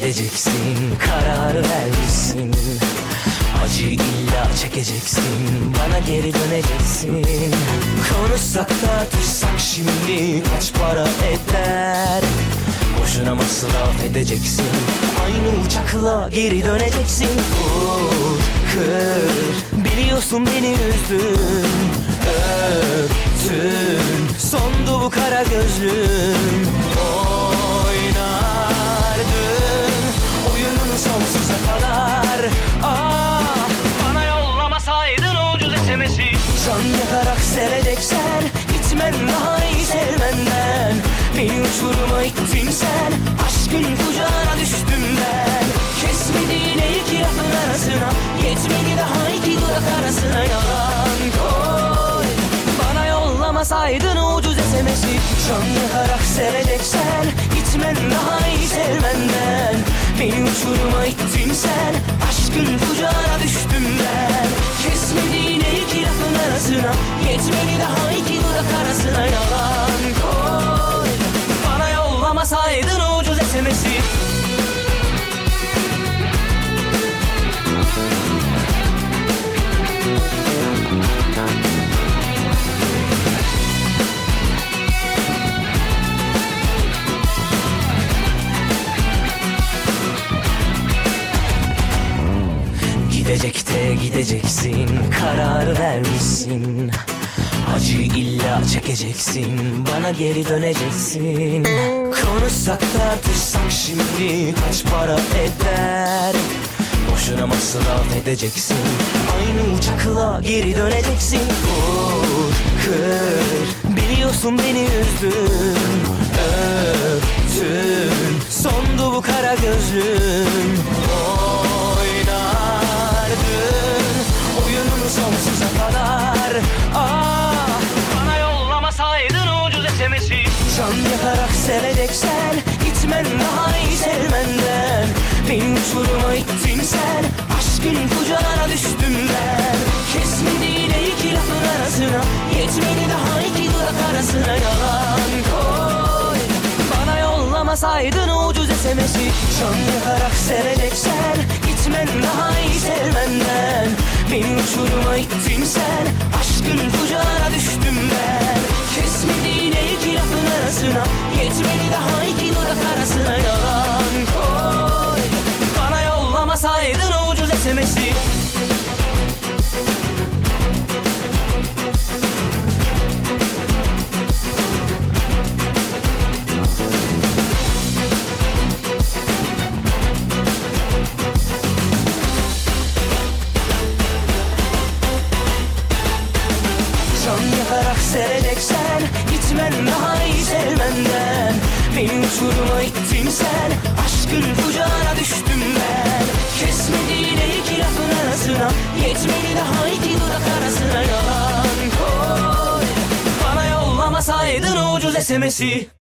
Gideceksin, karar vermişsin. Acı illa çekeceksin, bana geri döneceksin. Konuşsak tartışsak şimdi kaç para eder? Boşuna masraf edeceksin, aynı uçakla geri döneceksin. Vur, kır, biliyorsun beni üzdün. Öptün, sondu bu kara gözlüm. Oynardın oyununu sonsuza kadar. Bana yollamasaydın o ucuz SMS'i. Can yakarak seveceksen gitmen daha iyi sevmenden. Beni uçuruma ittin sen, aşkın kucağına düştüm ben. Kesmediğin iki lafın arasına, yetmedi daha iki durak arasına yalan koy. Bana yollamasaydın o ucuz SMS'i. Can yakarak seveceksen gitmen daha iyi sevmenden. Beni uçuruma ittin sen, aşkın kucağına düştüm ben. Kesmediğin iki lafın arasına, yetmedi daha iki durak arasına yalan koy. Bana yollamasaydın o ucuz SMS'i. Gidecek de gideceksin, karar vermişsin. Acı illa çekeceksin, bana geri döneceksin. Konuşsak tartışsak şimdi kaç para eder? Boşuna masraf edeceksin, aynı uçakla geri döneceksin. Vur, kır, biliyorsun beni üzdün. Öptün, sondu bu kara gözlüm. Oyununu sonsuza kadar. Bana yollamasaydın o ucuz SMS'i. Can yakarak seveceksen gitmen daha iyi sevmenden. Beni uçuruma ittin sen, aşkın kucağına düştüm ben. Kesmediğin iki lafın arasına, yetmedi daha iki durak arasına yalan koy. Bana yollamasaydın o ucuz SMS'i. Can yakarak seveceksen gitmen daha iyi sevmenden. Beni uçuruma ittin sen, aşkın kucağına düştüm ben. Kesmediğin iki lafın arasına, yetmedi daha iki durak arasına yalan koy. Bana yollamasaydın o ucuz SMS'i. Can yakarak seveceksen gitmen daha iyi sevmenden. Beni uçuruma ittin sen, aşkın kucağına düştüm ben. Kesmediğin iki lafın arasına, yetmedi daha iki durak arasına yalan koy. Bana yollamasaydın o ucuz SMS'i.